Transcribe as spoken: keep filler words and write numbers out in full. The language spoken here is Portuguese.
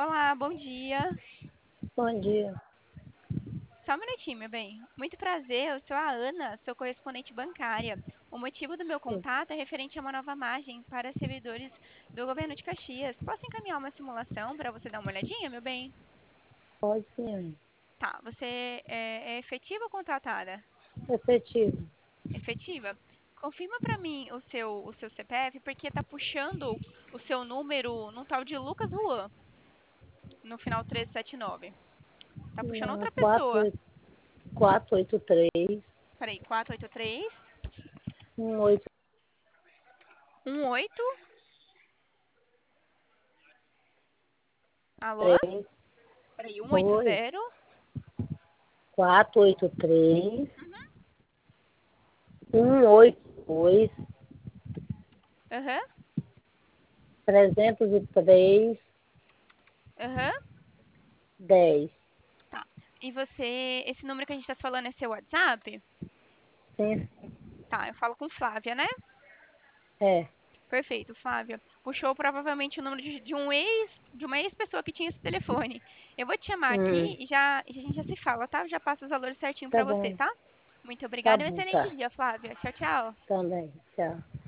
Olá, bom dia. Bom dia. Só um minutinho, meu bem. Muito prazer, eu sou a Ana, sou correspondente bancária. O motivo do meu Sim, contato é referente a uma nova margem para servidores do governo de Caxias. Posso encaminhar uma simulação para você dar uma olhadinha, meu bem? pode sim. Tá, você é, é efetiva ou contratada? Efetivo. Efetiva. Confirma para mim o seu, o seu C P F, porque tá puxando o seu número num tal de Lucas Juan, no final trezentos e setenta e nove. Tá puxando Na outra pessoa. quatro oito três, Peraí, quatro oito três, um oito um oito. Alô? três, Peraí, um oito oi, zero. quatro oito três, um oito dois, Aham, trezentos e três, aham. dez. Tá. E você, esse número que a gente tá falando é seu WhatsApp? Sim, Tá, eu falo com Flávia, né? é. Perfeito, Flávia. Puxou provavelmente o número de, de um ex, de uma ex-pessoa que tinha esse telefone. Eu vou te chamar aqui Hum, e já, e a gente já se fala, tá? Já passo os valores certinho tá pra você, bom, tá? Muito tá obrigada e um bom, excelente tá. dia, Flávia. Tchau, tchau. Também, tchau.